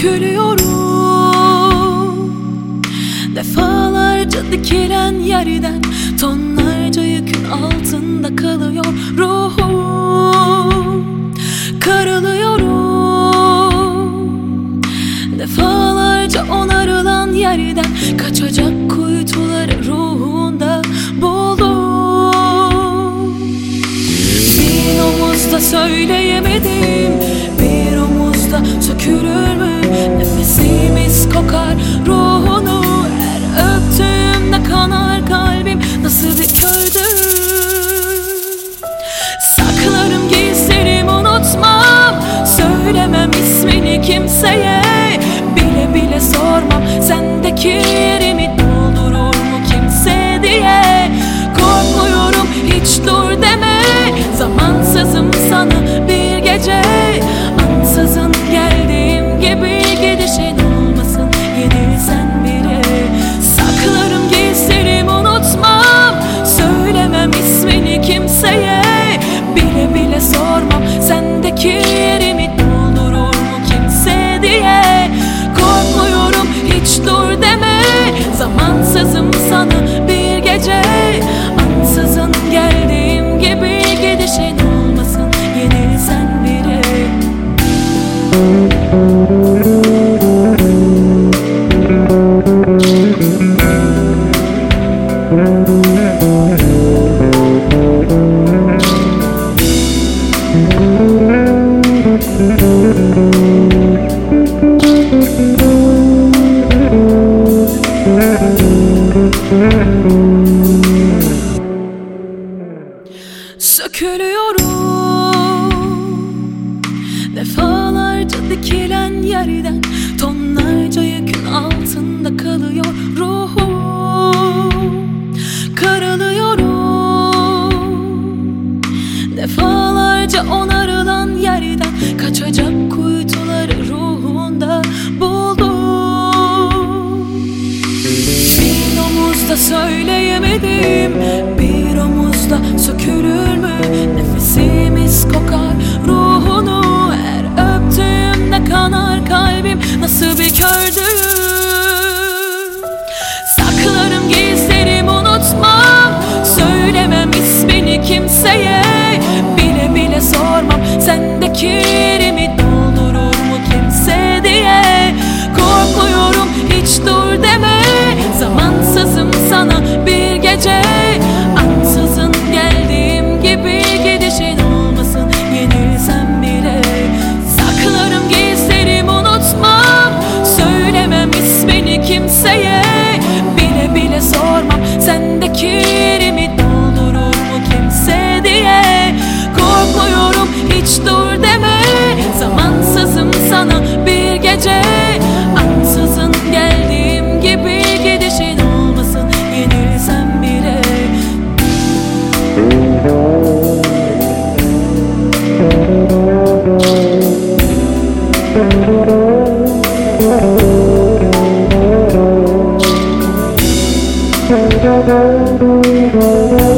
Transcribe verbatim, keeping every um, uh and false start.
sökülüyorum. Defalarca dikilen yerden tonlarca yükün altında kalıyor ruhum. Karılıyorum. Defalarca onarılan yerden kaçacak kuytuları ruhunda buldum. Bir omuzda söyleyemedim, bir omuzda sökülür mü? Nefesimiz kokar ruhunu, her öptüğümde kanar kalbim, nasıl bir kördür. Saklarım gizlerim, unutmam, söylemem ismini kimseye. Bile bile sormam sendeki yerimi doldurur mu kimse diye. Korkmuyorum hiç dur deme, zamansızım sana bir gece. Ansızın geldiğim gibi gidişin olmasın yenilsen bile. Saklarım gizlerim, unutmam, söylemem ismini kimseye. Bile bile sormam sendeki yerimi doldurur mu kimse diye. Korkmuyorum hiç dur deme, zamansızım sana bir gece. Ansızın geldiğim gibi gidişin olmasın yenilsen bile. Sökülüyorum. Defalarca dikilen yerden tonlarca yükün altında kalıyor ruhum. Karılıyorum. Defalarca onarılan yerden kaçacak kuytuları ruhunda buldum. Bir omuzda söyleyemedim, bir omuzda sökülür mü? Nefesimiz kokar ruhunu, her öptüğümde kanar kalbim, nasıl bir kördür. Saklarım gizlerim, unutmam, söylemem ismini kimseye. Bile bile sormam sendeki yerimi doldurur mu kimse diye. Korkmuyorum hiç dur deme, zamansızım sana bir gece. Ansızın geldiğim gibi gidişin olmasın yenilsem bile. Saklarım gizlerim, unutmam, söylemem ismini kimseye. Bile bile sormam sendeki yerimi doldurur mu kimse diye. Korkmuyorum hiç dur deme, zamansızım sana bir gece. Ansızın geldiğim gibi gidişin olmasın yenilsem bile. Thank you.